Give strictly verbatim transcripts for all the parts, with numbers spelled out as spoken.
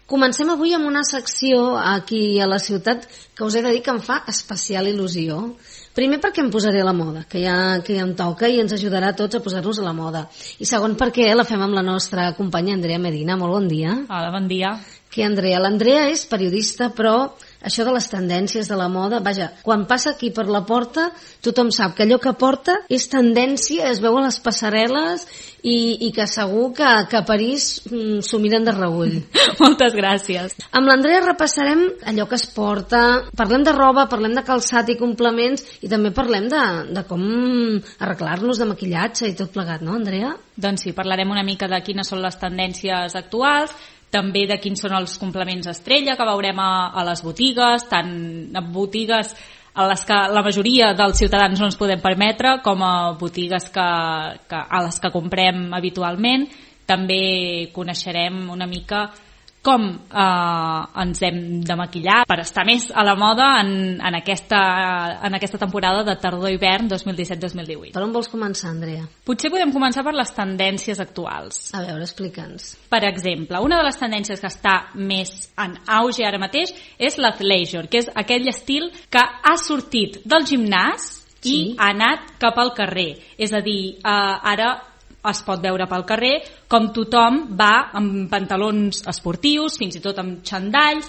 Comencem avui amb una secció aquí a la ciutat que us he de dir que em fa especial il·lusió. Primer perquè em posaré a la moda, que ja, que ja em toca i ens ajudarà a tots a posar-nos a la moda. I segon perquè la fem amb la nostra companya Andrea Medina. Molt bon dia. Hola, bon dia. Que Andrea, l'Andrea és periodista, però això de les tendències de la moda, vaja, quan passa aquí per la porta, tothom sap que allò que porta és tendència, es veu a les passarel·les i, i que segur que, que a París mm, s'ho miren de reull. Moltes gràcies. Amb l'Andrea repassarem allò que es porta, parlem de roba, parlem de calçat i complements i també parlem de, de com arreglar-nos, de maquillatge i tot plegat, no, Andrea? Doncs sí, parlarem una mica de quines són les tendències actuals, també de quins són els complements estrella que veurem a, a les botigues, tant a botigues a les que la majoria dels ciutadans no ens podem permetre, com a botigues que, que, a les que comprem habitualment. També coneixerem una mica com eh, ens hem de maquillar per estar més a la moda en, en, aquesta, en aquesta temporada de tardor-hivern dos mil disset dos mil divuit. Per on vols començar, Andrea? Potser podem començar per les tendències actuals. A veure, explica'ns. Per exemple, una de les tendències que està més en auge ara mateix és l'athleisure, que és aquell estil que ha sortit del gimnàs i sí. ha anat cap al carrer. És a dir, eh, ara es pot veure pel carrer com tothom va amb pantalons esportius, fins i tot amb xandalls,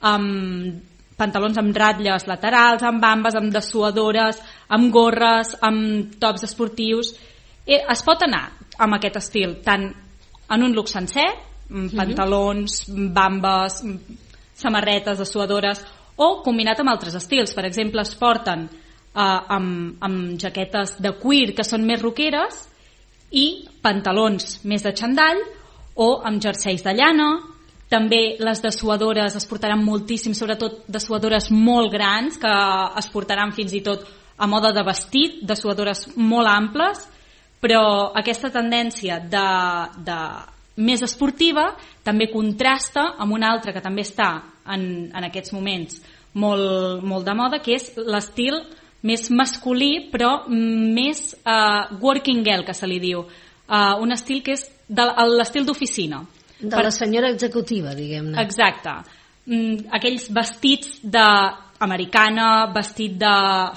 amb pantalons amb ratlles laterals, amb bambes, amb dessuadores, amb gorres, amb tops esportius. Eh, es pot anar amb aquest estil tant en un look sencer, amb pantalons, bambes, samarretes, dessuadores, o combinat amb altres estils. Per exemple, es porten eh, amb, amb jaquetes de cuir que són més roqueres i pantalons més de xandall o amb jerseis de llana. També les dessuadores es portaran moltíssim, sobretot dessuadores molt grans que es portaran fins i tot a moda de vestit, dessuadores molt amples, però aquesta tendència de, de més esportiva també contrasta amb una altra que també està en, en aquests moments molt, molt de moda, que és l'estil més masculí però més uh, working girl, que se li diu, uh, un estil que és de, l'estil d'oficina, de per... la senyora executiva, diguem-ne. Exacte. Mm, aquells vestits d'americana, vestit de,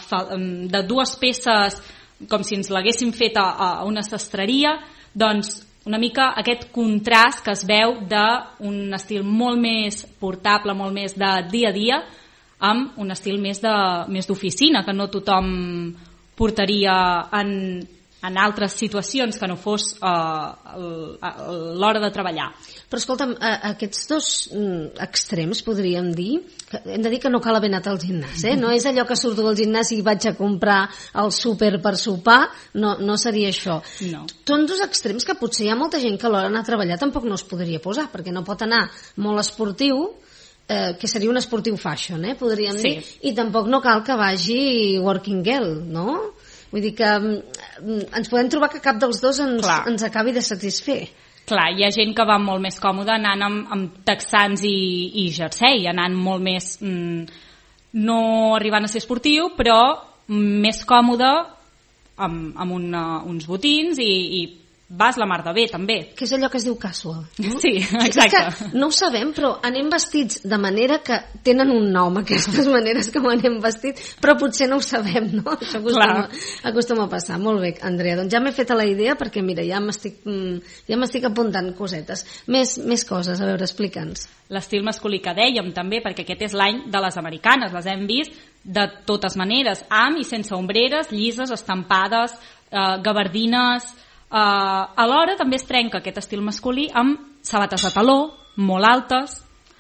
de dues peces com si ens l'haguéssim fet a, a una sastreria, doncs una mica aquest contrast que es veu d'un estil molt més portable, molt més de dia a dia, amb un estil més de més d'oficina, que no tothom portaria en, en altres situacions que no fos uh, l'hora de treballar. Però escolta'm, aquests dos extrems podríem dir, que hem de dir que no cal haver anat al gimnàs, eh? No és allò que surto del gimnàs i vaig a comprar el súper per sopar, no, no seria això. No. Són dos extrems que potser hi ha molta gent que a l'hora d'anar a treballar tampoc no es podria posar, perquè no pot anar molt esportiu, Eh, que seria un esportiu fashion, eh, podríem sí. dir, i tampoc no cal que vagi working girl, no? Vull dir que mm, ens podem trobar que cap dels dos ens, ens acabi de satisfer. Clar, hi ha gent que va molt més còmoda anant amb, amb texans i, i jersei, anant molt més mm, no arribant a ser esportiu, però més còmode amb, amb una, uns botins i, i vas la mar de bé, també. Que és allò que es diu casual, no? Sí, exacte. És que no ho sabem, però anem vestits de manera que tenen un nom, aquestes maneres com anem vestits, però potser no ho sabem, no? Això acostuma, acostuma a passar. Molt bé, Andrea, doncs ja m'he fet a la idea perquè, mira, ja m'estic ja m'estic apuntant cosetes. Més, més coses, a veure, explica'ns. L'estil masculí que dèiem, també, perquè aquest és l'any de les americanes, les hem vist de totes maneres, amb i sense ombreres, llises, estampades, eh, gabardines. Uh, alhora també es trenca aquest estil masculí amb sabates de taló molt altes,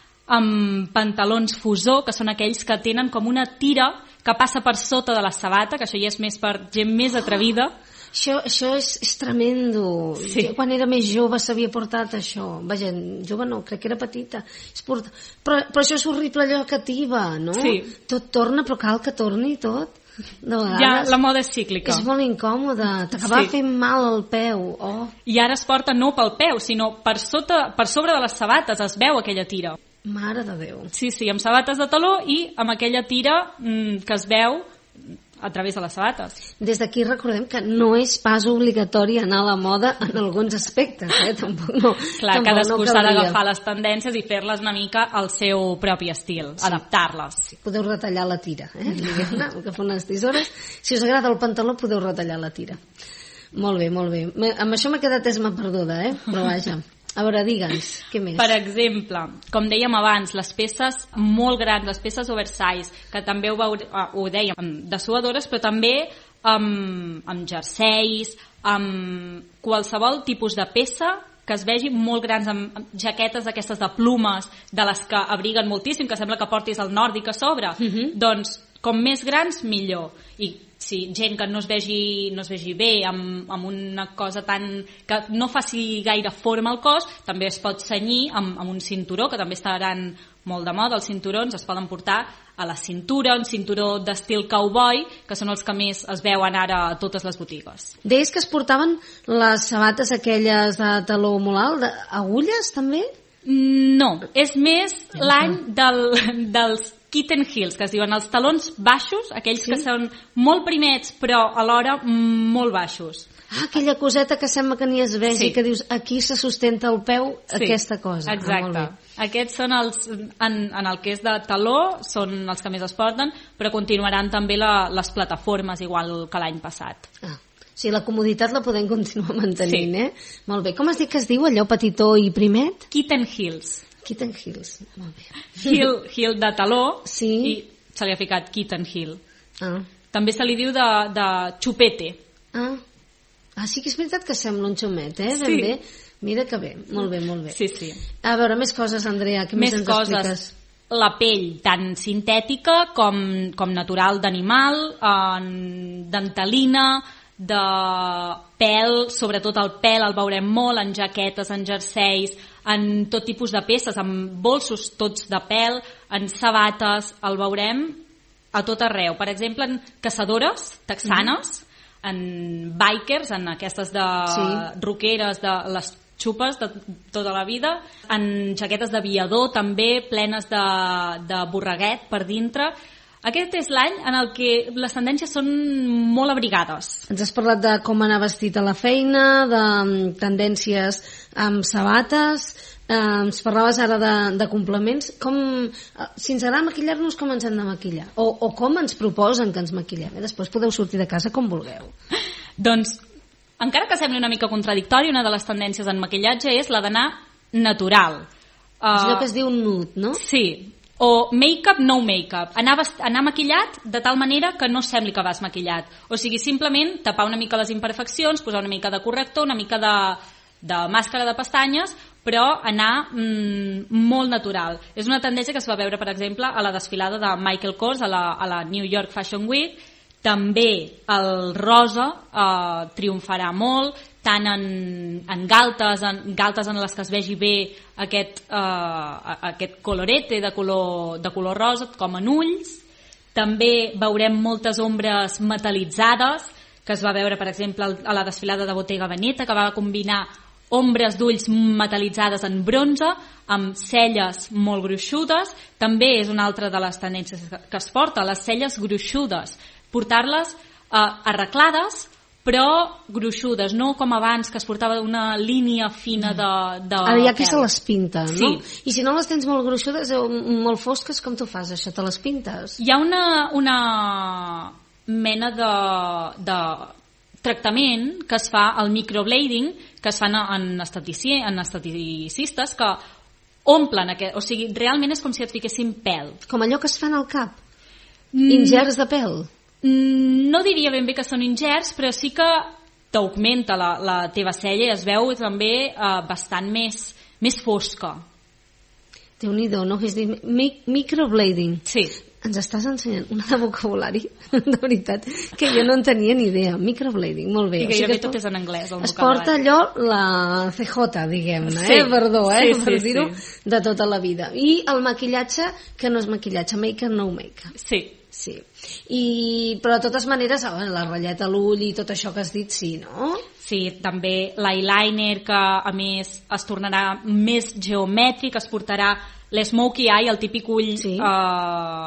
amb pantalons fusó, que són aquells que tenen com una tira que passa per sota de la sabata, que això ja és més per gent més atrevida. Això, això és, és tremendo. Sí. Jo, quan era més jove s'havia portat això. Vaja, jove no, crec que era petita. Es porta... però, però això és horrible, allò que tiba, no? Sí. Tot torna, però cal que torni tot. De vegades, ja, la moda és cíclica. És molt incòmode, t'acaba sí. fent mal al peu. Oh. I ara es porta no pel peu, sinó per, sota, per sobre de les sabates es veu aquella tira. Mare de Déu. Sí, sí, amb sabates de taló i amb aquella tira mmm, que es veu a través de les sabates. Des d'aquí recordem que no és pas obligatori anar a la moda en alguns aspectes, eh? Tampoc no. Clar, tampoc cadascú no s'ha d'agafar les tendències i fer-les una mica al seu propi estil, sí. Adaptar-les. Sí, podeu retallar la tira, eh? Diguem-ne, agafar unes tisores. Si us agrada el pantaló, podeu retallar la tira. Molt bé, molt bé. Amb això m'ha quedat esma perduda, eh? Però vaja. A veure, digue'ns, què més? Per exemple, com dèiem abans, les peces molt grans, les peces oversize, que també ho, veure, ho dèiem, dessuadores, però també amb, amb jerseis, amb qualsevol tipus de peça que es vegi molt grans, amb, amb jaquetes d'aquestes de plumes, de les que abriguen moltíssim, que sembla que portis el nòrdic a sobre. Uh-huh. Doncs, com més grans, millor. I si gent que no es vegi, no es vegi bé amb, amb una cosa tan que no faci gaire forma al cos, també es pot cenyir amb, amb un cinturó, que també estaran molt de moda. Els cinturons es poden portar a la cintura, un cinturó d'estil cowboy, que són els que més es veuen ara a totes les botigues. Deies que es portaven les sabates aquelles de taló molt alt, d'agulles també? No, és més l'any del, dels kitten heels, que es diuen els talons baixos, aquells sí? Que són molt primets però alhora molt baixos. Ah, aquella coseta que sembla que ni es vegi, sí. Que dius, aquí se sustenta el peu, sí. Aquesta cosa. Exacte. Ah, aquests són els, en, en el que és de taló, són els que més es porten, però continuaran també la, les plataformes igual que l'any passat. Ah. Sí, la comoditat la podem continuar mantenint, sí. Eh? Molt bé. Com has dit que es diu allò petitó i primet? Kitten heels. Kitten heels, molt bé. Heel, heel de taló, sí. I se li ha ficat kitten heel. Ah. També se li diu de, de xupete. Ah. ah, sí que és veritat que sembla un xumet, eh? Ben sí. Bé. Mira que bé, molt bé, molt bé. Sí, sí. A veure, més coses, Andrea, què més, més ens coses. Expliques? La pell, tant sintètica com, com natural d'animal, dentalina, de pèl, sobretot el pèl el veurem molt en jaquetes, en jerseis, en tot tipus de peces, en bolsos tots de pèl, en sabates, el veurem a tot arreu. Per exemple, en caçadores texanes, mm-hmm. en bikers, en aquestes de sí. Roqueres, de les xupes de tota la vida, en jaquetes d'aviador també, plenes de, de borreguet per dintre. Aquest és l'any en el que les tendències són molt abrigades. Ens has parlat de com anar vestit a la feina, de tendències amb sabates, eh, ens parlaves ara de, de complements. Com, si ens agrada maquillar-nos, com ens hem de maquillar? O, o com ens proposen que ens maquillem? Eh? Després podeu sortir de casa com vulgueu. Doncs, encara que sembli una mica contradictori, una de les tendències en maquillatge és la d'anar natural. Uh, és allò que es diu nude, no? Sí. O make-up, no make-up. Anar, anar maquillat de tal manera que no sembli que vas maquillat. O sigui, simplement tapar una mica les imperfeccions, posar una mica de corrector, una mica de, de màscara de pestanyes, però anar mm, molt natural. És una tendència que es va veure, per exemple, a la desfilada de Michael Kors a la, a la New York Fashion Week. També el rosa eh, triomfarà molt, tant en, en galtes, en galtes en les que es vegi bé aquest, eh, aquest colorete de color, de color rosa, com en ulls. També veurem moltes ombres metalitzades, que es va veure, per exemple, a la desfilada de Bottega Veneta, que va combinar ombres d'ulls metalitzades en bronze, amb celles molt gruixudes. També és una altra de les tendències que es porta, les celles gruixudes. Portar-les eh, arreglades, però gruixudes, no com abans, que es portava una línia fina de, de ara hi ha qui se les pinta, no? Sí. I si no les tens molt gruixudes o molt fosques, com tu fas això? Te les pintes? Hi ha una, una mena de, de tractament que es fa, el microblading, que es fan en, estetici, en esteticistes, que omplen aquest, o sigui, realment és com si et fiquessin pèl. Com allò que es fan al cap? Mm. Ingerts de pèl? No diria ben bé que són ingerts, però sí que t'augmenta la, la teva cella i es veu també eh, bastant més, més fosca. Déu-n'hi-do, no? Que és dir, microblading. Sí. Ens estàs ensenyant una de vocabulari, de veritat, que jo no en tenia ni idea. Microblading, molt bé. I gairebé o sigui tot és en anglès, el es porta allò la C J, diguem-ne, sí. eh? Perdó, eh? Sí, per sí, dir-ho, sí. De tota la vida. I el maquillatge, que no és maquillatge, make and no make. Sí. Sí. I, però de totes maneres, la ratlleta a l'ull i tot això que has dit, sí, no? Sí, també l'eyeliner, que a més es tornarà més geomètric, es portarà l'smoky eye, el típic ull sí. eh,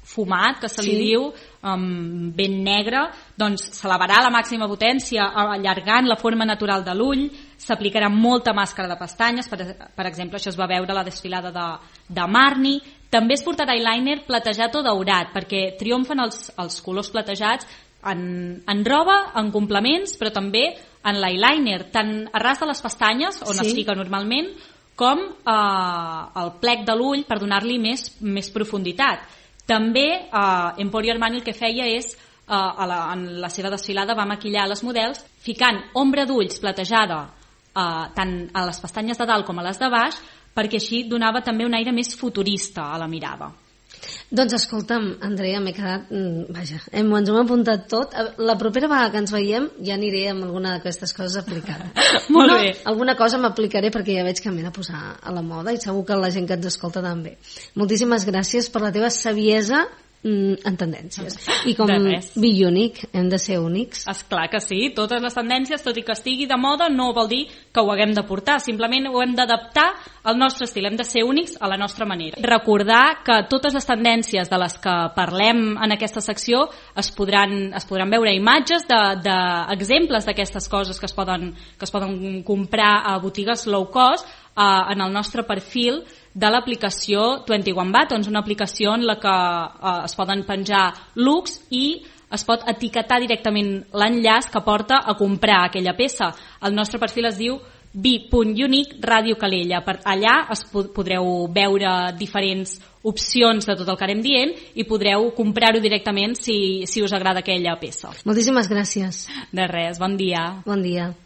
fumat, que se li Sí. diu, um, ben negre, doncs s'elevarà a la màxima potència allargant la forma natural de l'ull, s'aplicarà molta màscara de pestanyes, per, per exemple, això es va veure a la desfilada de, de Marni. També es portarà eyeliner platejat o daurat, perquè triomfen els, els colors platejats en, en roba, en complements, però també en l'eyeliner, tant a ras de les pestanyes, on Sí. es fica normalment, com eh, el plec de l'ull per donar-li més, més profunditat. També eh, Emporio Armani el que feia és, eh, a la, en la seva desfilada va maquillar les models ficant ombra d'ulls platejada eh, tant a les pestanyes de dalt com a les de baix, perquè així donava també un aire més futurista a la mirada. Doncs escolta'm, Andrea, m'he quedat... mm, Vaja, hem, ens ho hem apuntat tot. La propera vegada que ens veiem ja aniré amb alguna d'aquestes coses aplicada. Molt no, bé. Alguna cosa m'aplicaré perquè ja veig que m'he de posar a la moda i segur que la gent que ens escolta també. Moltíssimes gràcies per la teva saviesa mm, en tendències. I com De res. Be Unique, hem de ser únics. Esclar que sí, totes les tendències, tot i que estigui de moda, no vol dir que ho haguem de portar, simplement ho hem d'adaptar al nostre estil, hem de ser únics a la nostra manera. Recordar que totes les tendències de les que parlem en aquesta secció es podran, es podran veure imatges d'exemples de, de d'aquestes coses que es, poden, que es poden comprar a botigues low cost eh, en el nostre perfil de l'aplicació vint i u Buttons, una aplicació en la que eh, es poden penjar looks i es pot etiquetar directament l'enllaç que porta a comprar aquella peça. El nostre perfil es diu be punt unique Radio Calella. Per allà es podreu veure diferents opcions de tot el que anem dient i podreu comprar-ho directament si, si us agrada aquella peça. Moltíssimes gràcies. De res, bon dia. Bon dia.